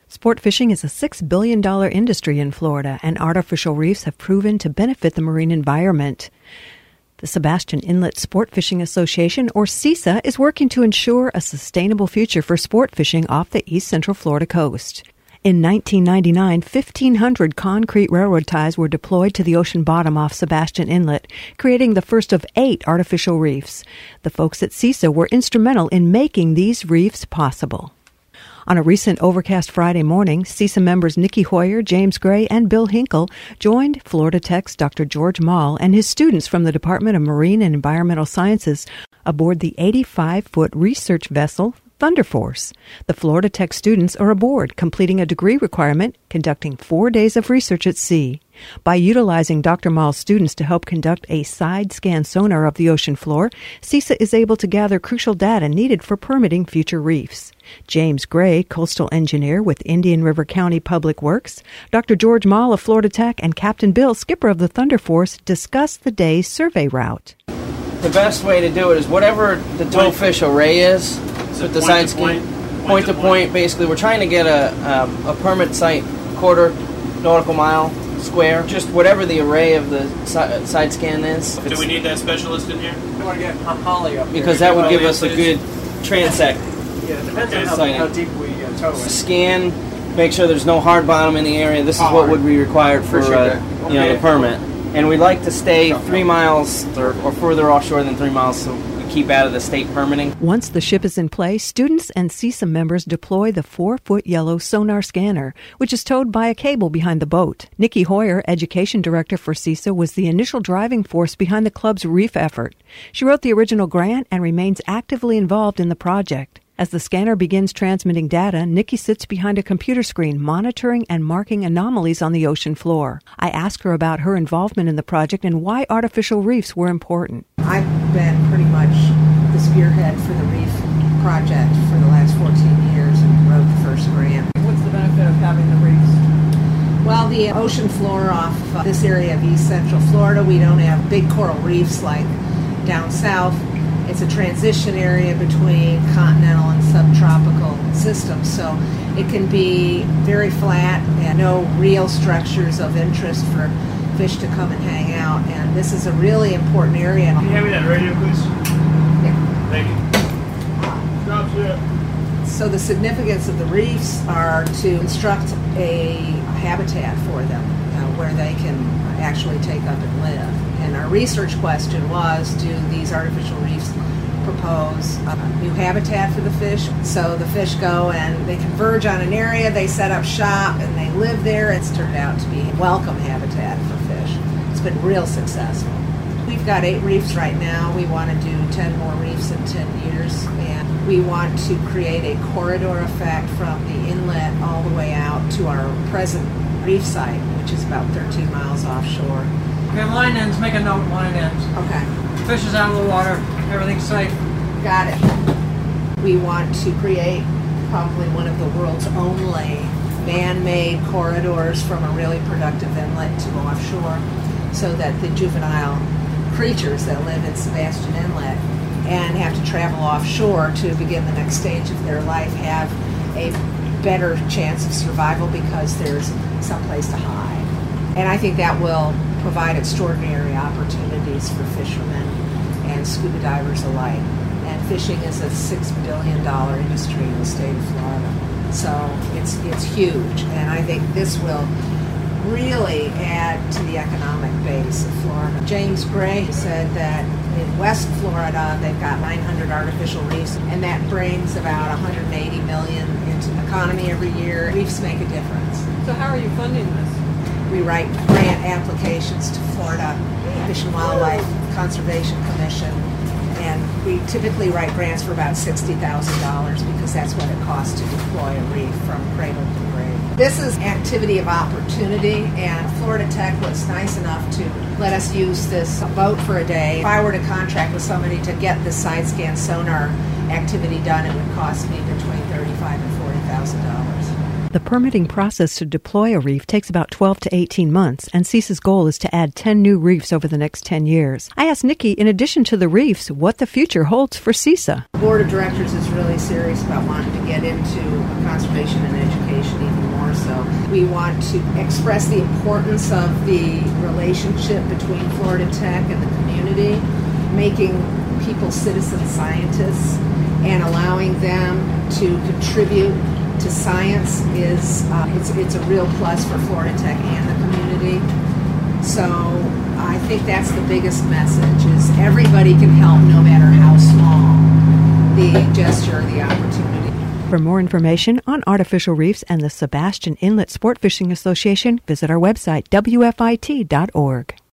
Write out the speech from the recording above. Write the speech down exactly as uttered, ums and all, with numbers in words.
Sport fishing is a six billion dollars industry in Florida, and artificial reefs have proven to benefit the marine environment. The Sebastian Inlet Sport Fishing Association, or SISA, is working to ensure a sustainable future for sport fishing off the east central Florida coast. In nineteen ninety-nine, fifteen hundred concrete railroad ties were deployed to the ocean bottom off Sebastian Inlet, creating the first of eight artificial reefs. The folks at SISA were instrumental in making these reefs possible. On a recent overcast Friday morning, SISA members Nikki Hoyer, James Gray, and Bill Hinkle joined Florida Tech's Doctor George Mall and his students from the Department of Marine and Environmental Sciences aboard the eighty-five foot research vessel Thunder Force. The Florida Tech students are aboard, completing a degree requirement, conducting four days of research at sea. By utilizing Doctor Mall's students to help conduct a side-scan sonar of the ocean floor, SISA is able to gather crucial data needed for permitting future reefs. James Gray, coastal engineer with Indian River County Public Works, Doctor George Mall of Florida Tech, and Captain Bill, skipper of the Thunder Force, discussed the day's survey route. The best way to do it is whatever the towfish array is, so with the side scan, point, point to point, point. Basically, we're trying to get a um, a permit site quarter nautical mile square, just whatever the array of the si- side scan is. Do we need that specialist in here? We want to get Holly up here. Because that would give us a good transect. Yeah, it depends on how, how deep we uh, tow it. Scan, make sure there's no hard bottom in the area. This is oh, what would be required for uh, okay. you know the permit. And we like to stay three miles or, or further offshore than three miles so we keep out of the state permitting. Once the ship is in place, students and SISA members deploy the four-foot yellow sonar scanner, which is towed by a cable behind the boat. Nikki Hoyer, education director for SISA, was the initial driving force behind the club's reef effort. She wrote the original grant and remains actively involved in the project. As the scanner begins transmitting data, Nikki sits behind a computer screen monitoring and marking anomalies on the ocean floor. I asked her about her involvement in the project and why artificial reefs were important. I've been pretty much the spearhead for the reef project for the last fourteen years and wrote the first grant. What's the benefit of having the reefs? Well, the ocean floor off uh, this area of east central Florida, we don't have big coral reefs like down south. It's a transition area between continental and subtropical systems, so it can be very flat and no real structures of interest for fish to come and hang out, and this is a really important area. Can you hand me that radio, please? Yeah. Thank you. Drops here. So the significance of the reefs are to construct a habitat for them uh, where they can actually take up and live. And our research question was, do these artificial reefs propose a new habitat for the fish? So the fish go and they converge on an area, they set up shop, and they live there. It's turned out to be a welcome habitat for fish. It's been real successful. We've got eight reefs right now. We want to do ten more reefs in ten years, and we want to create a corridor effect from the inlet all the way out to our present reef site, which is about thirteen miles offshore. Okay, line ends, make a note, line ends. Okay. Fish is out of the water, everything's safe. Got it. We want to create probably one of the world's only man-made corridors from a really productive inlet to offshore so that the juvenile creatures that live in Sebastian Inlet and have to travel offshore to begin the next stage of their life have a better chance of survival because there's someplace to hide. And I think that will provide extraordinary opportunities for fishermen and scuba divers alike. And fishing is a six billion dollars industry in the state of Florida. So it's it's huge, and I think this will really add to the economic base of Florida. James Gray said that in West Florida they've got nine hundred artificial reefs, and that brings about one hundred eighty million dollars into the economy every year. Reefs make a difference. So how are you funding this? We write grant applications to Florida Fish and Wildlife Conservation Commission, and we typically write grants for about sixty thousand dollars because that's what it costs to deploy a reef from cradle to grave. This is activity of opportunity, and Florida Tech was nice enough to let us use this boat for a day. If I were to contract with somebody to get the side scan sonar activity done, it would cost me between thirty-five thousand dollars and forty thousand dollars. The permitting process to deploy a reef takes about twelve to eighteen months, and SISA's goal is to add ten new reefs over the next ten years. I asked Nikki, in addition to the reefs, what the future holds for SISA. The board of directors is really serious about wanting to get into conservation and education even we want to express the importance of the relationship between Florida Tech and the community, making people citizen scientists and allowing them to contribute to science is uh, it's, it's a real plus for Florida Tech and the community. So I think that's the biggest message, is everybody can help no matter how small the gesture or the opportunity. For more information on artificial reefs and the Sebastian Inlet Sport Fishing Association, visit our website, W F I T dot org.